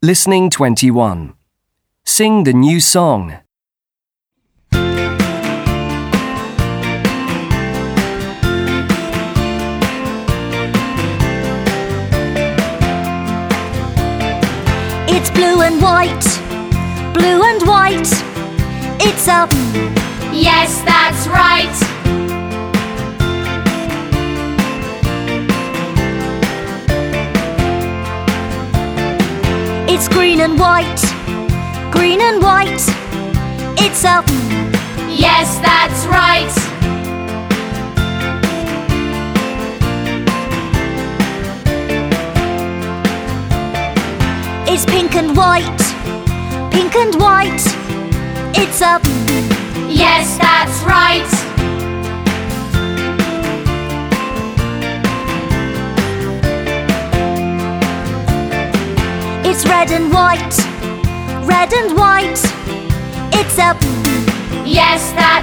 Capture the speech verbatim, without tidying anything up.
Listening twenty-one. Sing the new song. It's blue and white, blue and white. It's a... Yes, that's right. It's green and white, green and white. It's a... Yes, that's right. It's pink and white, pink and white. It's a... Yes, that's right. It's red and white, red and white. It's a... Yes, that's